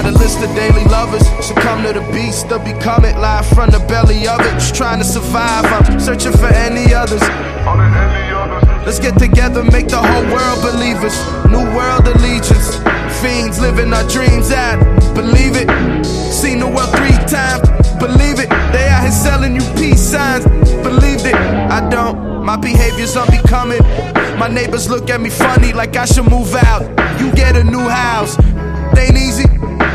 a list of daily lovers. Succumb to the beast or become it, live from the belly of it. Just trying to survive, I'm searching for any others. Let's get together, make the whole world believers. New world allegiance. Fiends living our dreams out, believe it. Seen the world 3 times, believe it. They out here selling you peace signs, believed it. I don't, my behavior's unbecoming. My neighbors look at me funny like I should move out. You get a new house, it ain't easy.